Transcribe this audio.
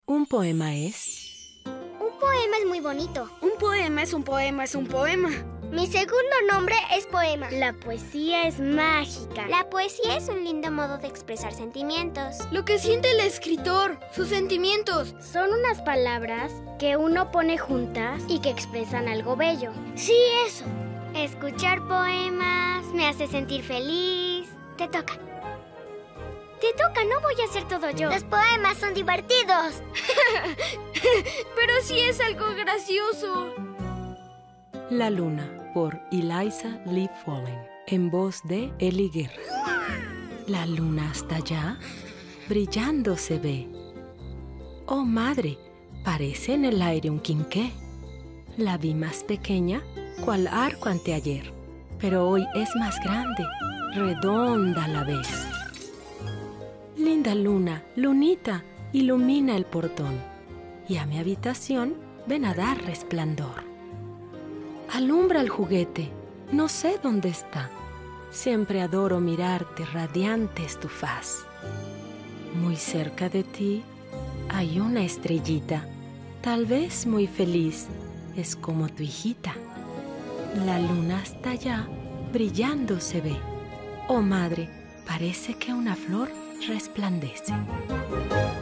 Un poema es... Un poema es muy bonito. Un poema es un poema es un poema. Mi segundo nombre es poema. La poesía es mágica. La poesía es un lindo modo de expresar sentimientos. Lo que siente el escritor, sus sentimientos. Son unas palabras que uno pone juntas y que expresan algo bello. Sí, eso. Escuchar poemas me hace sentir feliz. Te toca. Te toca, no voy a hacer todo yo. Los poemas son divertidos. Pero sí es algo gracioso. La Luna, por Eliza Lee Fallen, en voz de Eli Guerra. La luna hasta allá, brillando se ve. Oh madre, parece en el aire un quinqué. La vi más pequeña, cual arco anteayer, pero hoy es más grande, redonda a la vez. Linda luna, lunita, ilumina el portón, y a mi habitación ven a dar resplandor. Alumbra el juguete, no sé dónde está. Siempre adoro mirarte, radiante es tu faz. Muy cerca de ti hay una estrellita, tal vez muy feliz, es como tu hijita. La luna hasta allá, brillando se ve. Oh madre, parece que una flor resplandece.